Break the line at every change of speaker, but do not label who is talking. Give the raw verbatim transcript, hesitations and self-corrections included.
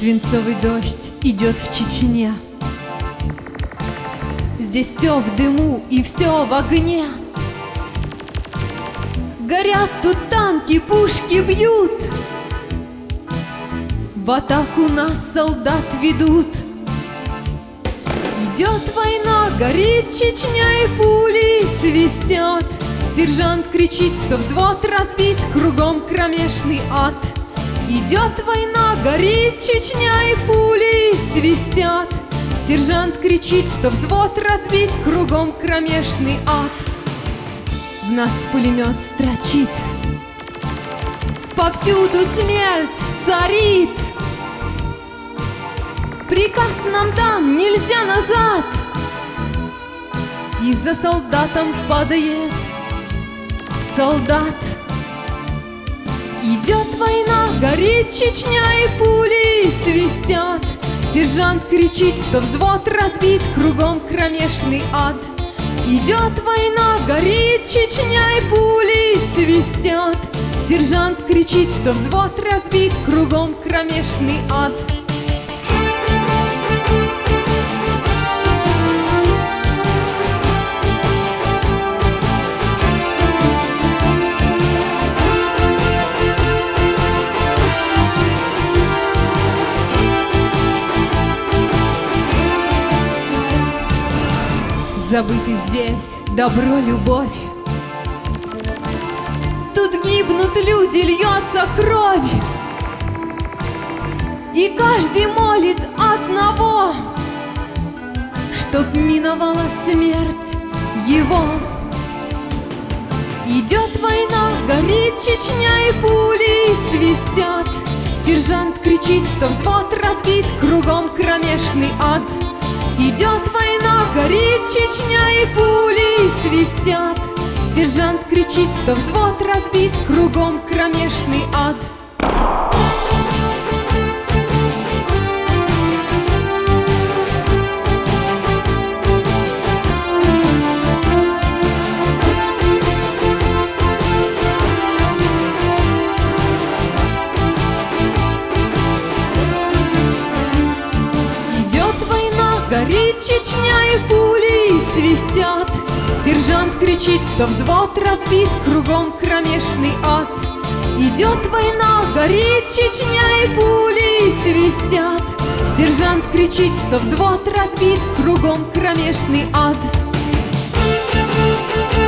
Свинцовый дождь идет в Чечне. Здесь все в дыму и все в огне. Горят тут танки, пушки бьют. В атаку нас солдат ведут. Идет война, горит Чечня, и пули свистят. Сержант кричит, что взвод разбит, кругом кромешный ад. Идет война, горит Чечня, и пули свистят. Сержант кричит, что взвод разбит, кругом кромешный ад. В нас пулемет строчит, повсюду смерть царит. Приказ нам дан, нельзя назад. И за солдатом падает солдат. Идет война, горит Чечня, и пули свистят. Сержант кричит, что взвод разбит, кругом кромешный ад. Идет война, горит Чечня, и пули свистят. Сержант кричит, что взвод разбит, кругом кромешный ад. Забыты здесь добро, любовь. Тут гибнут люди, льется кровь. И каждый молит одного, чтоб миновала смерть его. Идет война, горит Чечня, и пули свистят. Сержант кричит, что взвод разбит, кругом кромешный ад. Идет война, горит Чечня, и пули свистят. Сержант кричит, что взвод разбит, кругом кромешный ад. Горит Чечня, и пули свистят. Сержант кричит, что взвод разбит, кругом кромешный ад. Идет война, горит Чечня, и пули свистят. Сержант кричит, что взвод разбит, кругом кромешный ад.